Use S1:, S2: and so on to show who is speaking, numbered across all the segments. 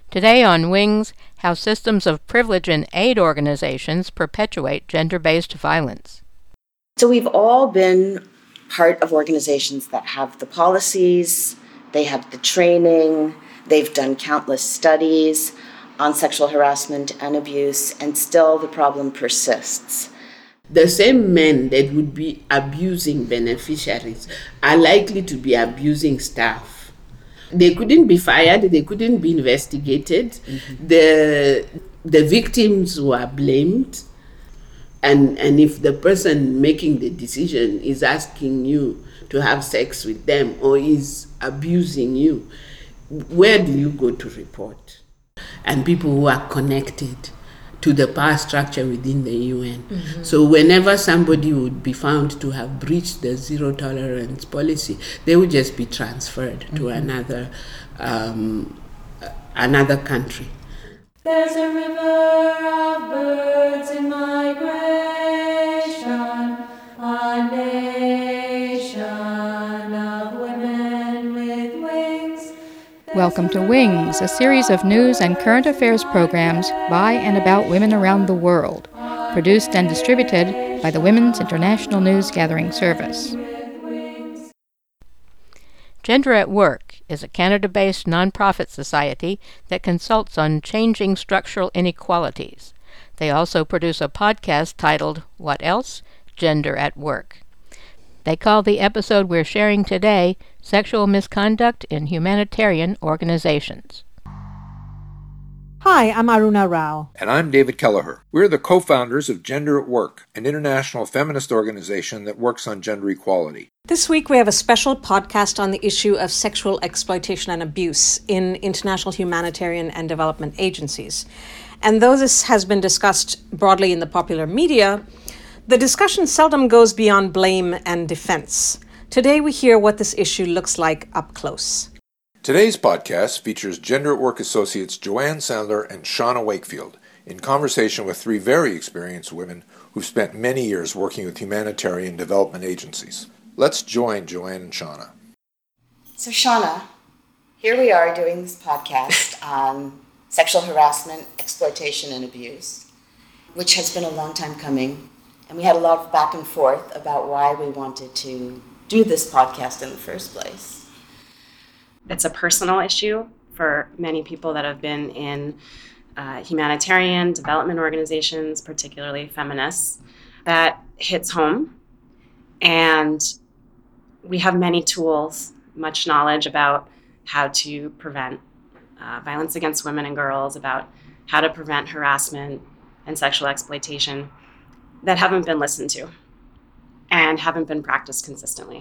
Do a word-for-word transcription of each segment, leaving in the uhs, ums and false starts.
S1: Today on Wings, how systems of privilege in aid organizations perpetuate gender-based violence.
S2: So we've all been part of organizations that have the policies, they have the training, they've done countless studies on sexual harassment and abuse, and still the problem persists.
S3: The same men that would be abusing beneficiaries are likely to be abusing staff. They couldn't be fired, they couldn't be investigated. Mm-hmm. The the victims were blamed. And and if the person making the decision is asking you to have sex with them or is abusing you, where do you go to report? And people who are connected to the power structure within the U N. Mm-hmm. So whenever somebody would be found to have breached the zero tolerance policy, they would just be transferred mm-hmm. to another um, another country.
S4: There's a river of birds in migration, a nation of women with wings.
S5: Welcome to Wings, a series of news and current affairs programs by and about women around the world, produced and distributed by the Women's International News Gathering Service.
S1: Gender at Work is a Canada-based nonprofit society that consults on changing structural inequalities. They also produce a podcast titled, What Else? Gender at Work. They call the episode we're sharing today Sexual Misconduct in Humanitarian Organizations.
S6: Hi, I'm Aruna Rao.
S7: And I'm David Kelleher. We're the co-founders of Gender at Work, an international feminist organization that works on gender equality.
S6: This week we have a special podcast on the issue of sexual exploitation and abuse in international humanitarian and development agencies. And though this has been discussed broadly in the popular media, the discussion seldom goes beyond blame and defense. Today we hear what this issue looks like up close.
S7: Today's podcast features Gender at Work associates Joanne Sandler and Shauna Wakefield in conversation with three very experienced women who've spent many years working with humanitarian development agencies. Let's join Joanne and Shauna.
S2: So Shauna, here we are doing this podcast on sexual harassment, exploitation, and abuse, which has been a long time coming. And we had a lot of back and forth about why we wanted to do this podcast in the first place.
S8: It's a personal issue for many people that have been in uh, humanitarian development organizations, particularly feminists, that hits home. And we have many tools, much knowledge about how to prevent uh, violence against women and girls, about how to prevent harassment and sexual exploitation that haven't been listened to and haven't been practiced consistently.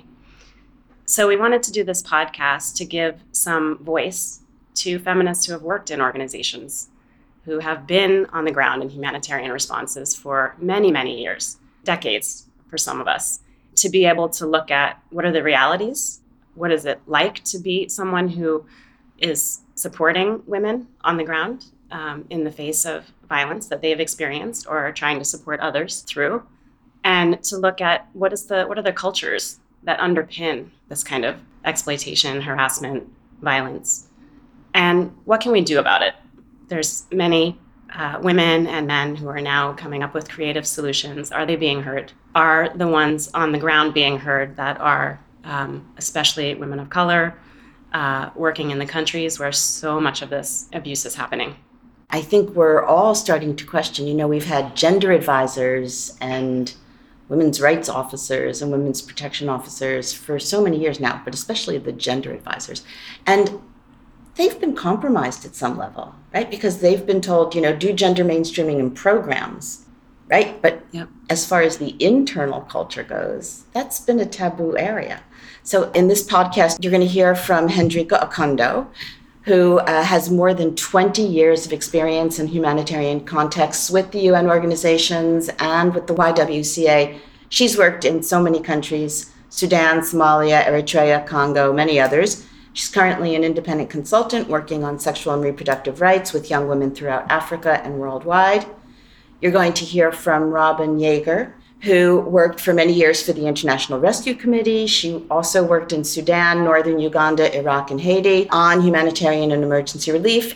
S8: So we wanted to do this podcast to give some voice to feminists who have worked in organizations, who have been on the ground in humanitarian responses for many, many years, decades for some of us, to be able to look at what are the realities, what is it like to be someone who is supporting women on the ground um, in the face of violence that they have experienced or are trying to support others through, and to look at what is the what are the cultures that underpin this kind of exploitation, harassment, violence, and what can we do about it? There's many uh, women and men who are now coming up with creative solutions. Are they being heard? Are the ones on the ground being heard that are um, especially women of color, uh, working in the countries where so much of this abuse is happening?
S2: I think we're all starting to question, you know, we've had gender advisors and women's rights officers and women's protection officers for so many years now, but especially the gender advisors. And they've been compromised at some level, right? Because they've been told, you know, do gender mainstreaming in programs, right? But yep. As far as the internal culture goes, that's been a taboo area. So in this podcast, you're going to hear from Hendrika Okondo, who uh, has more than twenty years of experience in humanitarian contexts with the U N organizations and with the Y W C A. She's worked in so many countries, Sudan, Somalia, Eritrea, Congo, many others. She's currently an independent consultant working on sexual and reproductive rights with young women throughout Africa and worldwide. You're going to hear from Robin Yeager, who worked for many years for the International Rescue Committee. She also worked in Sudan, northern Uganda, Iraq, and Haiti on humanitarian and emergency relief.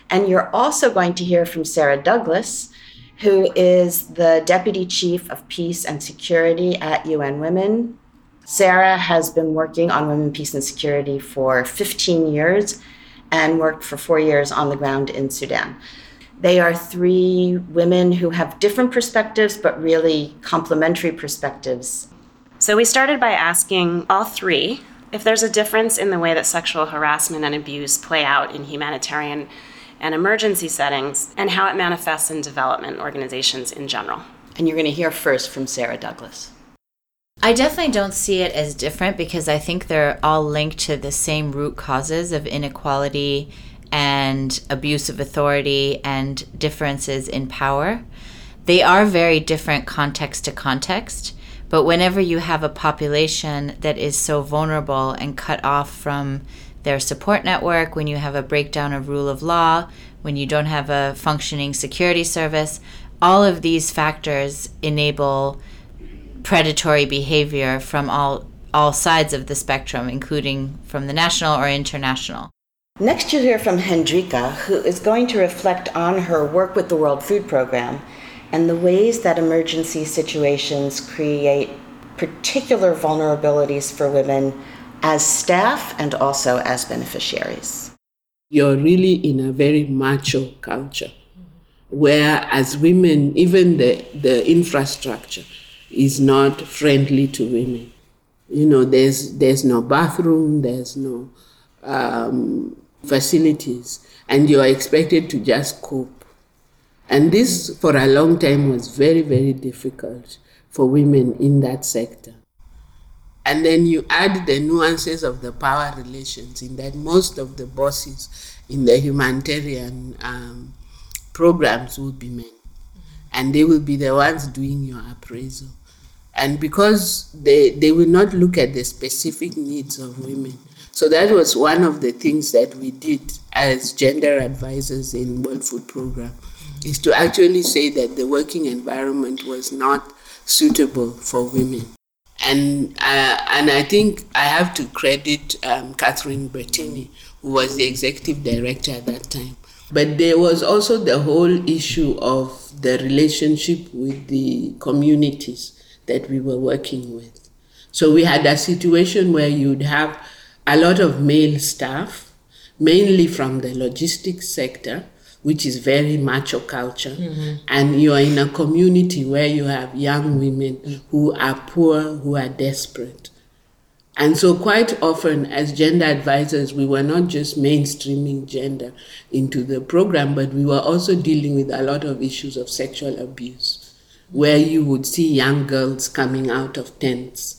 S2: And you're also going to hear from Sarah Douglas, who is the Deputy Chief of Peace and Security at U N Women. Sarah has been working on women, peace, and security for fifteen years and worked for four years on the ground in Sudan. They are three women who have different perspectives, but really complementary perspectives.
S8: So we started by asking all three if there's a difference in the way that sexual harassment and abuse play out in humanitarian and emergency settings, and how it manifests in development organizations in general.
S2: And you're going to hear first from Sarah Douglas.
S9: I definitely don't see it as different because I think they're all linked to the same root causes of inequality and abuse of authority and differences in power. They are very different context to context, but whenever you have a population that is so vulnerable and cut off from their support network, when you have a breakdown of rule of law, when you don't have a functioning security service, all of these factors enable predatory behavior from all all sides of the spectrum, including from the national or international.
S2: Next, you'll hear from Hendrika, who is going to reflect on her work with the World Food Program and the ways that emergency situations create particular vulnerabilities for women as staff and also as beneficiaries.
S3: You're really in a very macho culture, where as women, even the, the infrastructure is not friendly to women. You know, there's there's no bathroom, there's no um, facilities, and you're expected to just cope. And this, for a long time, was very, very difficult for women in that sector. And then you add the nuances of the power relations, in that most of the bosses in the humanitarian um, programs will be men. And they will be the ones doing your appraisal. And because they, they will not look at the specific needs of women. So that was one of the things that we did as gender advisors in World Food Program, is to actually say that the working environment was not suitable for women. And uh, and I think I have to credit um, Catherine Bertini, who was the executive director at that time. But there was also the whole issue of the relationship with the communities that we were working with. So we had a situation where you'd have a lot of male staff, mainly from the logistics sector, which is very macho culture. Mm-hmm. And you're in a community where you have young women mm-hmm. who are poor, who are desperate. And so quite often as gender advisors, we were not just mainstreaming gender into the program, but we were also dealing with a lot of issues of sexual abuse, where you would see young girls coming out of tents.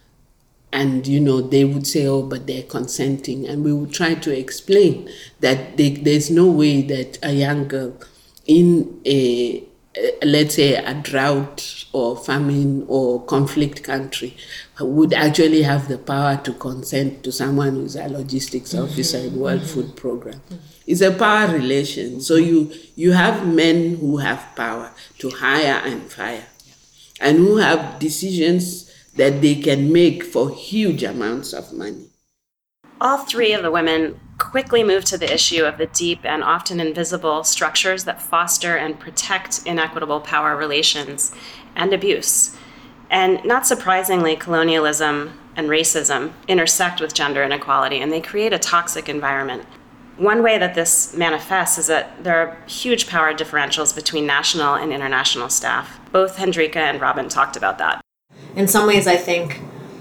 S3: And, you know, they would say, oh, but they're consenting. And we would try to explain that they, there's no way that a young girl in a, let's say, a drought or famine or conflict country would actually have the power to consent to someone who's a logistics officer mm-hmm. in World mm-hmm. Food Program. Mm-hmm. It's a power relation. So you, you have men who have power to hire and fire and who have decisions that they can make for huge amounts of money.
S8: All three of the women quickly moved to the issue of the deep and often invisible structures that foster and protect inequitable power relations and abuse. And not surprisingly, colonialism and racism intersect with gender inequality, and they create a toxic environment. One way that this manifests is that there are huge power differentials between national and international staff. Both Hendrika and Robin talked about that.
S10: In some ways, I think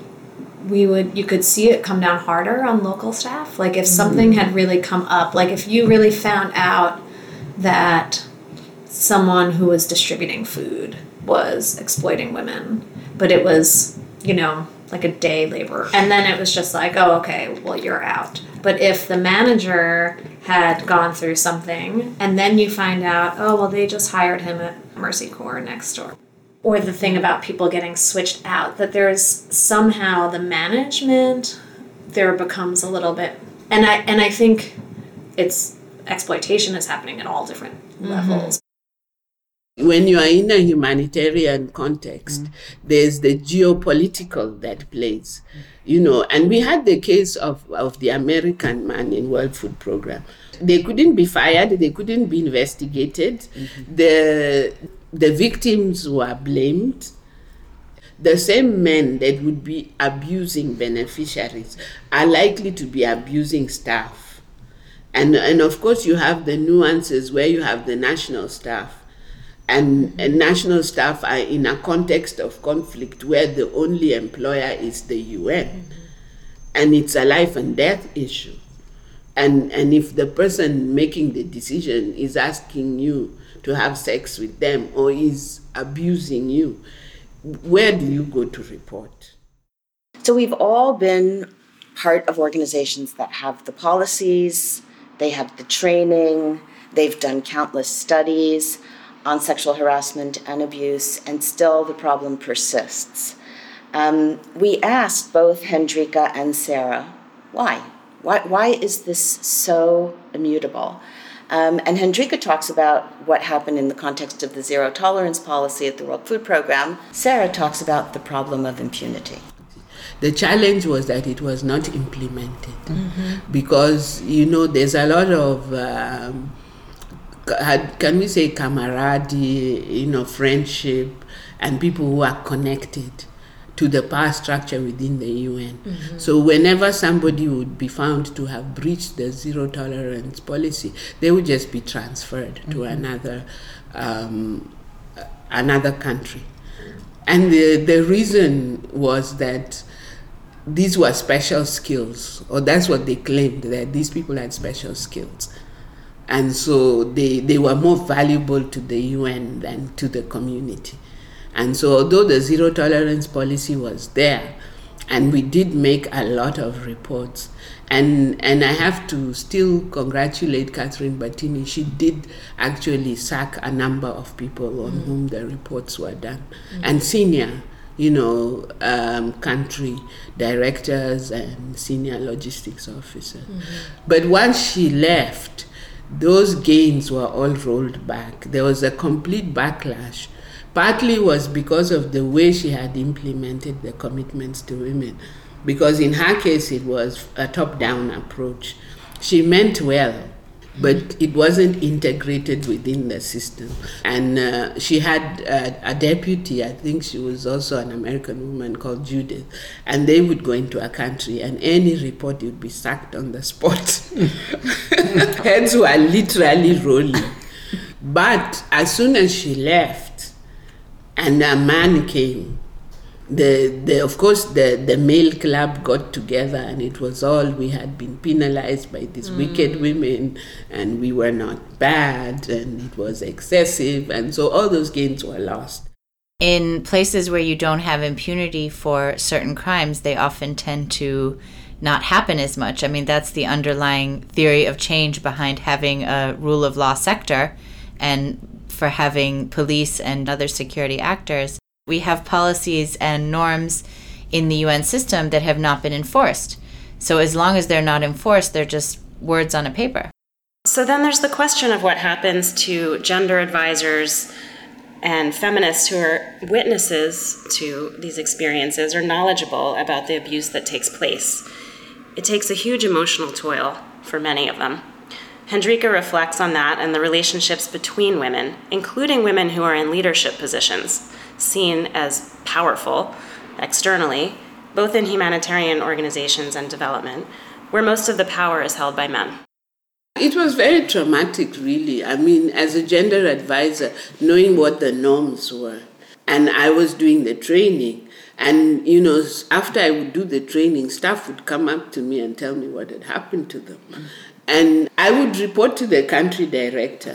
S10: we would you could see it come down harder on local staff. Like if something had really come up, like if you really found out that someone who was distributing food was exploiting women, but it was, you know, like a day labor. And then it was just like, oh, okay, well, you're out. But if the manager had gone through something and then you find out, oh, well, they just hired him at Mercy Corps next door. Or the thing about people getting switched out, that there's somehow the management there becomes a little bit, and I and I think it's exploitation is happening at all different mm-hmm. levels.
S3: When you are in a humanitarian context, mm-hmm. there's the geopolitical that plays, you know, and we had the case of, of the American man in World Food Program They couldn't be fired, they couldn't be investigated. Mm-hmm. The, the victims were blamed. The same men that would be abusing beneficiaries are likely to be abusing staff. And, and of course, you have the nuances where you have the national staff. And, and national staff are in a context of conflict where the only employer is the U N. Mm-hmm. And it's a life and death issue. And, and if the person making the decision is asking you to have sex with them or is abusing you, where do you go to report?
S2: So we've all been part of organizations that have the policies, they have the training, they've done countless studies on sexual harassment and abuse, and still the problem persists. Um, we asked both Hendrika and Sarah, why? Why, why is this so immutable? Um, and Hendrika talks about what happened in the context of the zero tolerance policy at the World Food Programme. Sarah talks about the problem of impunity.
S3: The challenge was that it was not implemented. Mm-hmm. Because, you know, there's a lot of, um, can we say camaraderie, you know, friendship, and people who are connected to the power structure within the U N. Mm-hmm. So whenever somebody would be found to have breached the zero tolerance policy, they would just be transferred mm-hmm. to another um, another country. And the, the reason was that these were special skills, or that's what they claimed, that these people had special skills. And so they, they were more valuable to the U N than to the community. And so although the zero tolerance policy was there, and we did make a lot of reports, and and I have to still congratulate Catherine Battini. She did actually sack a number of people on mm. whom the reports were done, mm. and senior, you know, um, country directors and senior logistics officers. Mm-hmm. But once she left, those gains were all rolled back. There was a complete backlash. Partly was because of the way she had implemented the commitments to women, because in her case it was a top-down approach. She meant well, but it wasn't integrated within the system. And uh, she had uh, a deputy, I think she was also an American woman called Judith, and they would go into a country and any report would be sacked on the spot. Heads were literally rolling. But as soon as she left, and a man came, the, the of course the, the male club got together, and it was all, we had been penalized by these mm. wicked women, and we were not bad, and it was excessive, and so all those gains were lost.
S9: In places where you don't have impunity for certain crimes, they often tend to not happen as much. I mean, that's the underlying theory of change behind having a rule of law sector and for having police and other security actors. We have policies and norms in the U N system that have not been enforced. So as long as they're not enforced, they're just words on a paper.
S8: So then there's the question of what happens to gender advisors and feminists who are witnesses to these experiences or knowledgeable about the abuse that takes place. It takes a huge emotional toll for many of them. Hendrika reflects on that and the relationships between women, including women who are in leadership positions, seen as powerful externally, both in humanitarian organizations and development, where most of the power is held by men.
S3: It was very traumatic, really. I mean, as a gender advisor, knowing what the norms were. And I was doing the training. And, you know, after I would do the training, staff would come up to me and tell me what had happened to them. And I would report to the country director,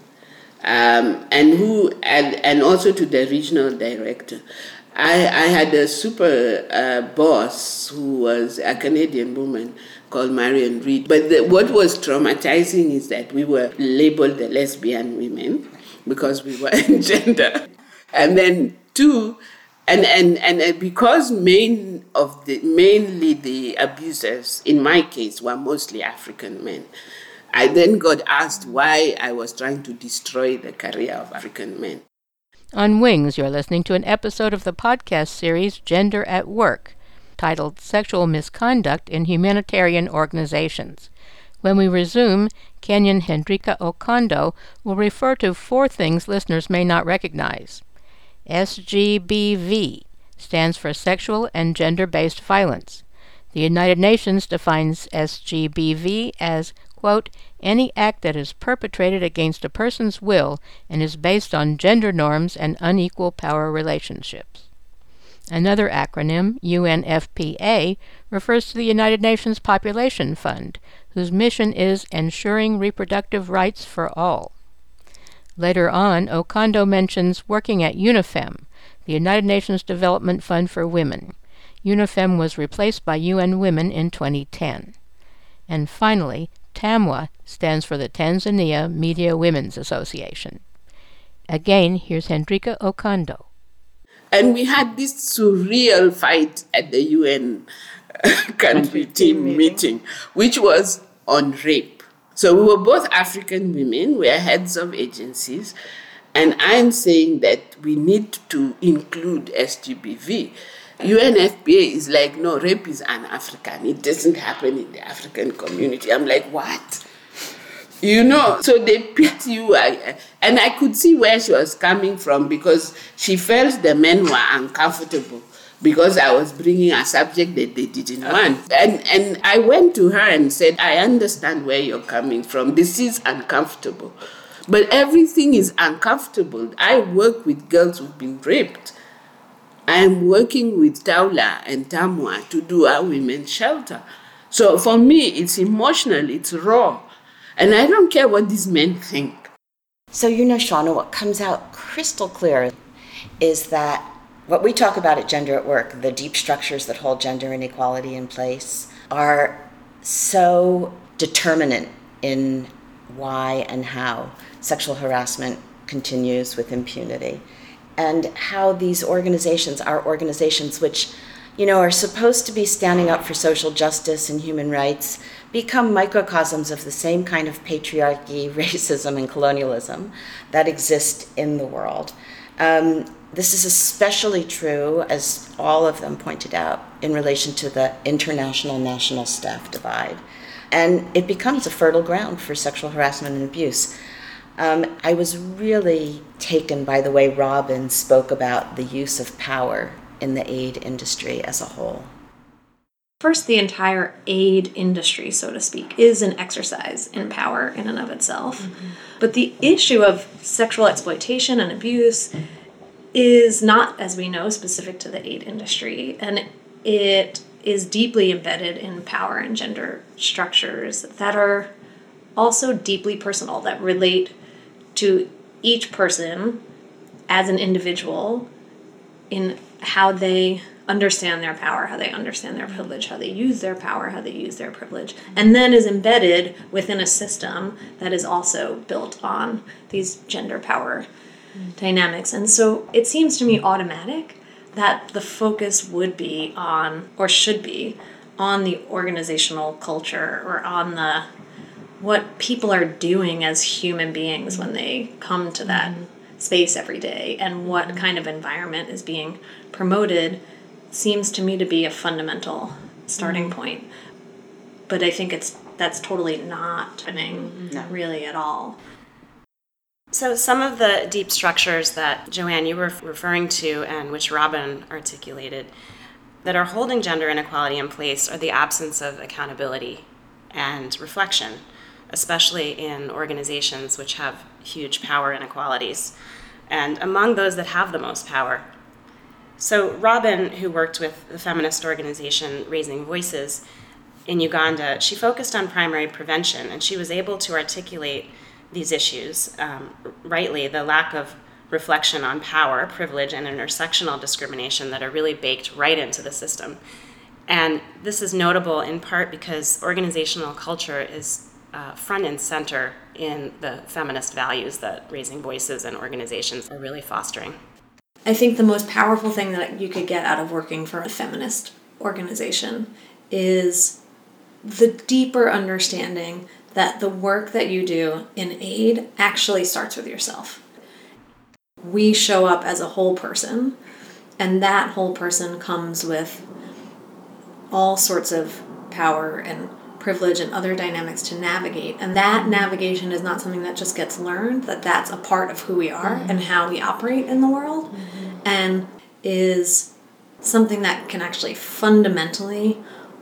S3: um, and who and, and also to the regional director. I, I had a super uh, boss who was a Canadian woman called Marion Reed. But the, what was traumatizing is that we were labeled the lesbian women because we were in gender. And then two, And and and because main of the mainly the abusers in my case were mostly African men, I then got asked why I was trying to destroy the career of African men.
S1: On Wings, you're listening to an episode of the podcast series Gender at Work, titled Sexual Misconduct in Humanitarian Organizations. When we resume, Kenyan Hendrika Okondo will refer to four things listeners may not recognize. S G B V stands for Sexual and Gender-Based Violence. The United Nations defines S G B V as, quote, any act that is perpetrated against a person's will and is based on gender norms and unequal power relationships. Another acronym, U N F P A, refers to the United Nations Population Fund, whose mission is ensuring reproductive rights for all. Later on, Okondo mentions working at UNIFEM, the United Nations Development Fund for Women. UNIFEM was replaced by U N Women in twenty ten. And finally, TAMWA stands for the Tanzania Media Women's Association. Again, here's Hendrika Okondo.
S3: And we had this surreal fight at the U N country team meeting, which was on rape. So we were both African women, we are heads of agencies, and I'm saying that we need to include S G B V. U N F P A is like, no, rape is un-African. It doesn't happen in the African community. I'm like, what? You know, so they pit you. And I could see where she was coming from because she felt the men were uncomfortable because I was bringing a subject that they didn't want. And, and I went to her and said, I understand where you're coming from. This is uncomfortable. But everything is uncomfortable. I work with girls who've been raped. I'm working with Taula and Tamwa to do our women's shelter. So for me, it's emotional, it's raw. And I don't care what these men think.
S2: So, you know, Shauna, what comes out crystal clear is that what we talk about at Gender at Work, the deep structures that hold gender inequality in place, are so determinant in why and how sexual harassment continues with impunity. And how these organizations are organizations which, you know, are supposed to be standing up for social justice and human rights, become microcosms of the same kind of patriarchy, racism, and colonialism that exist in the world. Um, this is especially true, as all of them pointed out, in relation to the international-national staff divide. And it becomes a fertile ground for sexual harassment and abuse. Um, I was really taken by the way Robin spoke about the use of power in the aid industry as a whole.
S10: First, the entire aid industry, so to speak, is an exercise in power in and of itself. Mm-hmm. But the issue of sexual exploitation and abuse is not, as we know, specific to the aid industry, and it is deeply embedded in power and gender structures that are also deeply personal, that relate to each person as an individual in how they understand their power, how they understand their privilege, how they use their power, how they use their privilege, and then is embedded within a system that is also built on these gender power mm. dynamics. And so it seems to me automatic that the focus would be on, or should be, on the organizational culture or on the what people are doing as human beings when they come to that mm. space every day, and what mm. kind of environment is being promoted seems to me to be a fundamental starting mm. point. But I think it's that's totally not happening no. really at all.
S8: So some of the deep structures that, Joanne, you were referring to and which Robin articulated that are holding gender inequality in place are the absence of accountability and reflection, especially in organizations which have huge power inequalities, and among those that have the most power. So Robin, who worked with the feminist organization Raising Voices in Uganda, she focused on primary prevention, and she was able to articulate these issues um, rightly, the lack of reflection on power, privilege, and intersectional discrimination that are really baked right into the system. And this is notable in part because organizational culture is uh, front and center in the feminist values that Raising Voices and organizations are really fostering.
S10: I think the most powerful thing that you could get out of working for a feminist organization is the deeper understanding that the work that you do in aid actually starts with yourself. We show up as a whole person, and that whole person comes with all sorts of power and privilege and other dynamics to navigate. And that navigation is not something that just gets learned, that that's a part of who we are mm-hmm. and how we operate in the world, mm-hmm. and is something that can actually fundamentally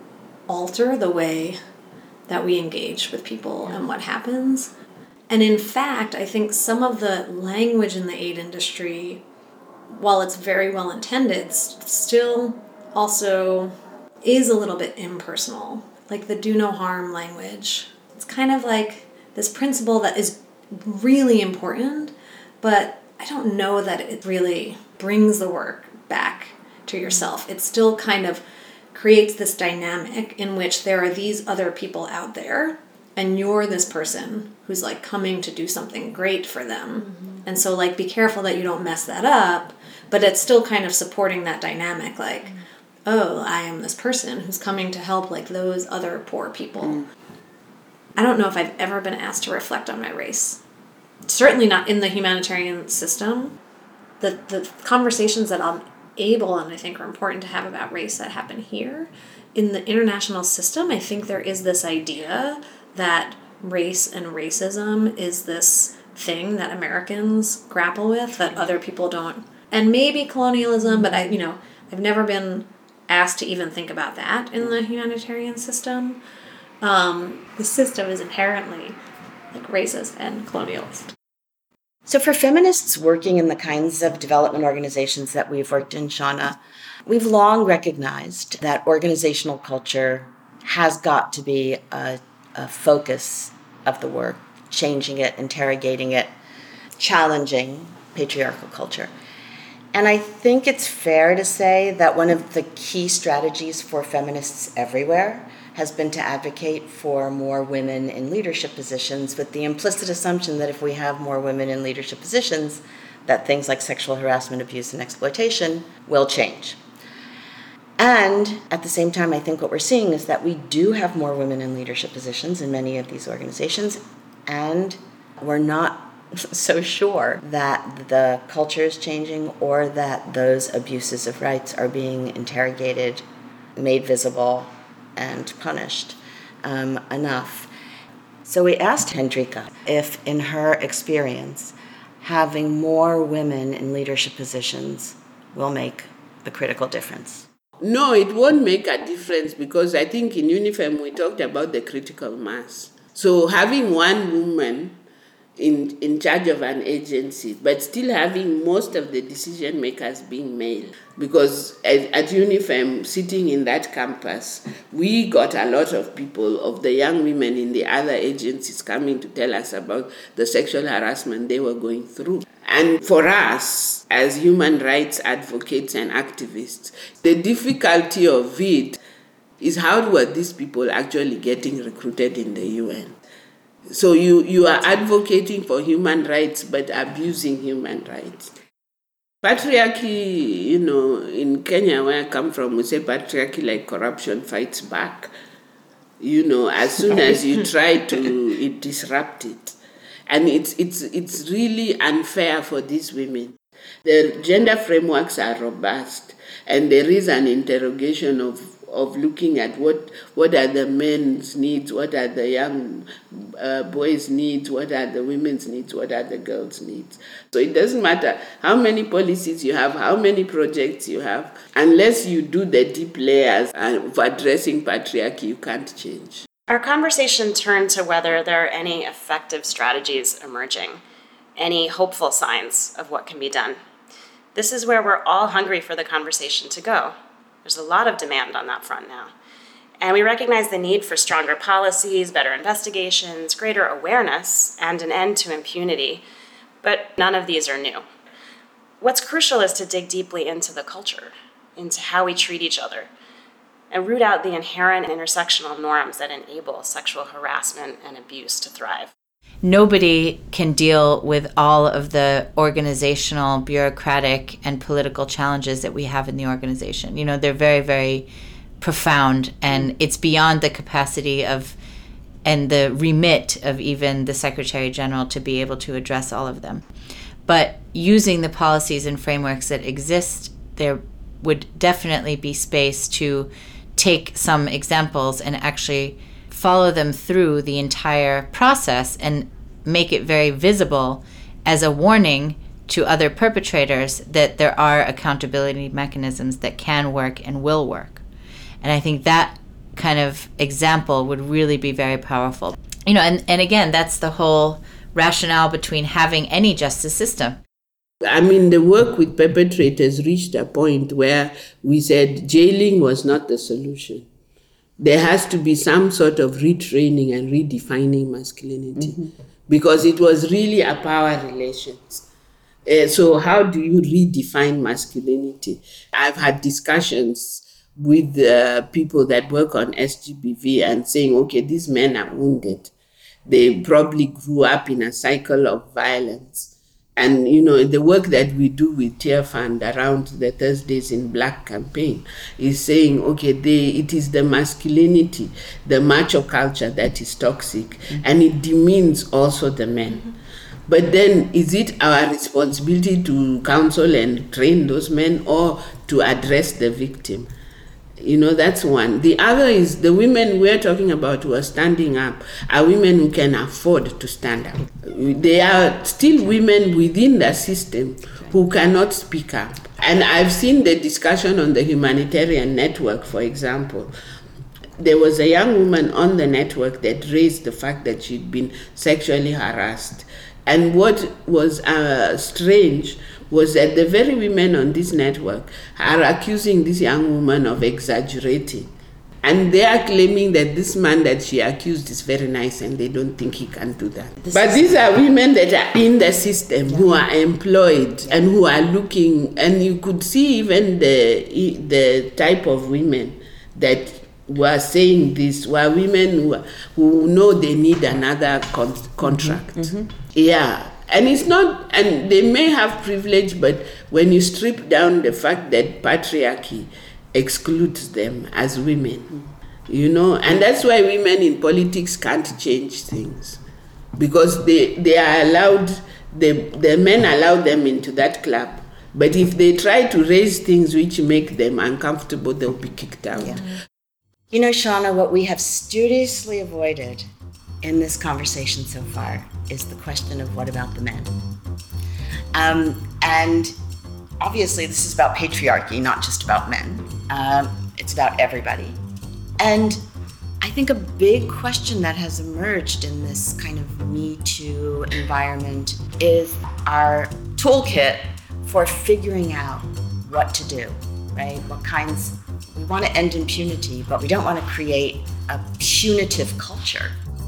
S10: alter the way that we engage with people and what happens. And in fact, I think some of the language in the aid industry, while it's very well intended, still also is a little bit impersonal. Like the do no harm language. It's kind of like this principle that is really important, but I don't know that it really brings the work back to yourself. It still kind of creates this dynamic in which there are these other people out there and you're this person who's like coming to do something great for them. Mm-hmm. And so like be careful that you don't mess that up, but it's still kind of supporting that dynamic, like, mm-hmm. oh, I am this person who's coming to help like those other poor people. Mm. I don't know if I've ever been asked to reflect on my race. Certainly not in the humanitarian system. The the conversations that I'm able and I think are important to have about race that happen here. In the international system, I think there is this idea that race and racism is this thing that Americans grapple with that other people don't. And maybe colonialism, but I, you know, I've never been asked to even think about that in the humanitarian system. Um, the system is inherently like racist and colonialist.
S2: So for feminists working in the kinds of development organizations that we've worked in, Shauna, we've long recognized that organizational culture has got to be a, a focus of the work, changing it, interrogating it, challenging patriarchal culture. And I think it's fair to say that one of the key strategies for feminists everywhere has been to advocate for more women in leadership positions, with the implicit assumption that if we have more women in leadership positions, that things like sexual harassment, abuse, and exploitation will change. And at the same time, I think what we're seeing is that we do have more women in leadership positions in many of these organizations, and we're not so sure that the culture is changing or that those abuses of rights are being interrogated, made visible, and punished um, enough. So we asked Hendrika if, in her experience, having more women in leadership positions will make the critical difference.
S3: No, it won't make a difference, because I think in UNIFEM we talked about the critical mass. So having one woman in in charge of an agency, but still having most of the decision makers being male. Because at, at UNIFEM, sitting in that campus, we got a lot of people, of the young women in the other agencies, coming to tell us about the sexual harassment they were going through. And for us, as human rights advocates and activists, the difficulty of it is how were these people actually getting recruited in the U N? So you, you are advocating for human rights, but abusing human rights. Patriarchy, you know, in Kenya, where I come from, we say patriarchy like corruption fights back. You know, as soon as you try to it disrupt it. And it's it's it's really unfair for these women. The gender frameworks are robust, and there is an interrogation of of looking at what what are the men's needs, what are the young uh, boys' needs, what are the women's needs, what are the girls' needs. So it doesn't matter how many policies you have, how many projects you have, unless you do the deep layers of addressing patriarchy, you can't change.
S8: Our conversation turned to whether there are any effective strategies emerging, any hopeful signs of what can be done. This is where we're all hungry for the conversation to go. There's a lot of demand on that front now. And we recognize the need for stronger policies, better investigations, greater awareness, and an end to impunity. But none of these are new. What's crucial is to dig deeply into the culture, into how we treat each other, and root out the inherent intersectional norms that enable sexual harassment and abuse to thrive.
S9: Nobody can deal with all of the organizational, bureaucratic, and political challenges that we have in the organization. You know, they're very, very profound, and it's beyond the capacity of and the remit of even the Secretary General to be able to address all of them. But using the policies and frameworks that exist, there would definitely be space to take some examples and actually follow them through the entire process and make it very visible as a warning to other perpetrators that there are accountability mechanisms that can work and will work. And I think that kind of example would really be very powerful. You know, and, and again, that's the whole rationale between having any justice system.
S3: I mean, the work with perpetrators reached a point where we said jailing was not the solution. There has to be some sort of retraining and redefining masculinity, mm-hmm. because it was really a power relations. Uh, so how do you redefine masculinity? I've had discussions with uh, people that work on S G B V and saying, okay, these men are wounded. They probably grew up in a cycle of violence. And, you know, the work that we do with Tear Fund around the Thursdays in Black campaign is saying, okay, they, it is the masculinity, the macho culture that is toxic, mm-hmm. and it demeans also the men. Mm-hmm. But then is it our responsibility to counsel and train those men or to address the victim? You know, that's one. The other is the women we're talking about who are standing up are women who can afford to stand up. They are still women within the system who cannot speak up. And I've seen the discussion on the humanitarian network, for example. There was a young woman on the network that raised the fact that she'd been sexually harassed. And what was uh, strange was that the very women on this network are accusing this young woman of exaggerating. And they are claiming that this man that she accused is very nice and they don't think he can do that. This but these are women that are in the system, yeah. who are employed, yeah. and who are looking, and you could see even the, the type of women that were saying this were women who, who know they need another con- contract. Mm-hmm. Mm-hmm. Yeah. And it's not, and they may have privilege, but when you strip down the fact that patriarchy excludes them as women, you know, and that's why women in politics can't change things, because they, they are allowed, the, the men allow them into that club. But if they try to raise things which make them uncomfortable, they'll be kicked out.
S2: Yeah. You know, Shauna, what we have studiously avoided in this conversation so far is the question of what about the men? Um, and obviously this is about patriarchy, not just about men. Um, it's about everybody. And I think a big question that has emerged in this kind of Me Too environment is our toolkit for figuring out what to do, right? What kinds, we want to end impunity, but we don't want to create a punitive culture.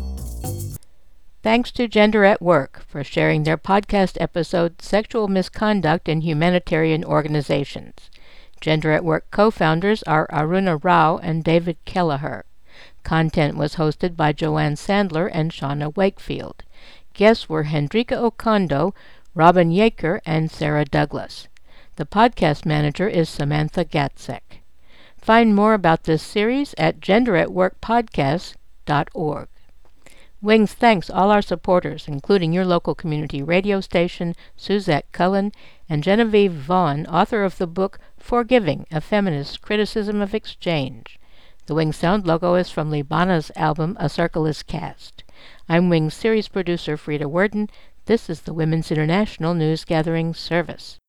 S1: Thanks to Gender at Work for sharing their podcast episode, Sexual Misconduct in Humanitarian Organizations. Gender at Work co-founders are Aruna Rao and David Kelleher. Content was hosted by Joanne Sandler and Shauna Wakefield. Guests were Hendrika Okondo, Robin Yeaker, and Sarah Douglas. The podcast manager is Samantha Gatzek. Find more about this series at gender at work podcast dot org. Wings thanks all our supporters, including your local community radio station, Suzette Cullen, and Genevieve Vaughn, author of the book Forgiving, A Feminist Criticism of Exchange. The Wings Sound logo is from Libana's album A Circle is Cast. I'm Wings series producer Frida Worden. This is the Women's International News Gathering Service.